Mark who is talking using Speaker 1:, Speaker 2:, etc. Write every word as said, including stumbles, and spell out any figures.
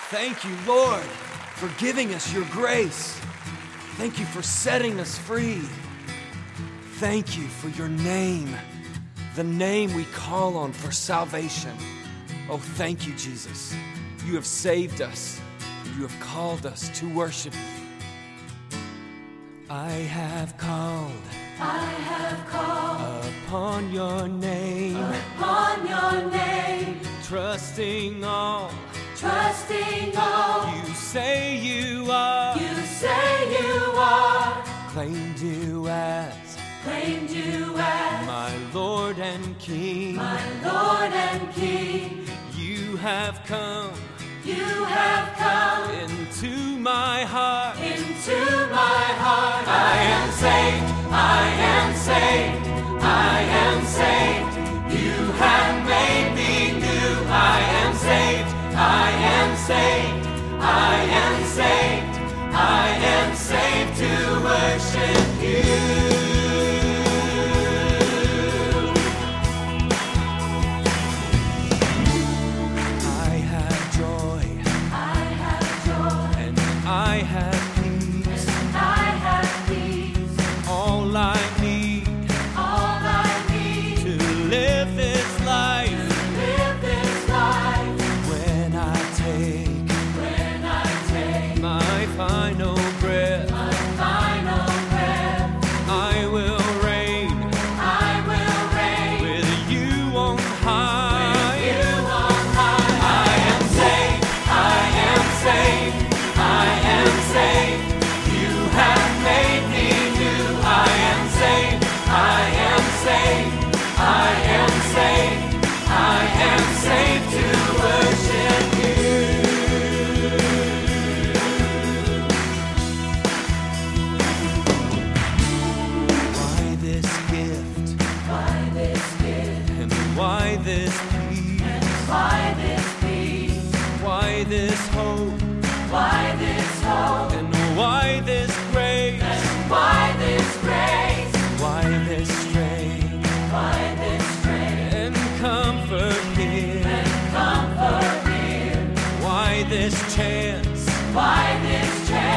Speaker 1: Thank you, Lord, for giving us your grace. Thank you for setting us free. Thank you for your name, the name we call on for salvation. Oh, thank you, Jesus. You have saved us. You have called us to worship you. I have called.
Speaker 2: I have called
Speaker 1: upon your name,
Speaker 2: upon your name,
Speaker 1: trusting all,
Speaker 2: trusting all
Speaker 1: you say you are,
Speaker 2: you say you are,
Speaker 1: claimed you as,
Speaker 2: claimed you as
Speaker 1: my Lord and King,
Speaker 2: my Lord and King.
Speaker 1: You have come,
Speaker 2: you have come
Speaker 1: into my heart,
Speaker 2: into my heart. I am saved, I am saved, I am saved. You have made me new. I am saved, I am saved, I am saved, I am saved to worship you.
Speaker 1: I have peace,
Speaker 2: and I have peace,
Speaker 1: all I need,
Speaker 2: all I need
Speaker 1: to live this life,
Speaker 2: to live this life.
Speaker 1: When I take,
Speaker 2: when I take
Speaker 1: my final breath,
Speaker 2: my final breath,
Speaker 1: I will reign,
Speaker 2: I will reign
Speaker 1: with you on high,
Speaker 2: with you on high. I am saved, I am saved, I am saved. You have made me new. I am saved, I am saved, I am saved, I am saved to worship you.
Speaker 1: Why this gift,
Speaker 2: Why this gift,
Speaker 1: and why this peace,
Speaker 2: why this peace,
Speaker 1: why this hope,
Speaker 2: why this hope,
Speaker 1: and why this grace,
Speaker 2: and why this grace,
Speaker 1: why this strength,
Speaker 2: why this strength,
Speaker 1: and comfort here,
Speaker 2: and comfort here,
Speaker 1: why this chance,
Speaker 2: why this chance.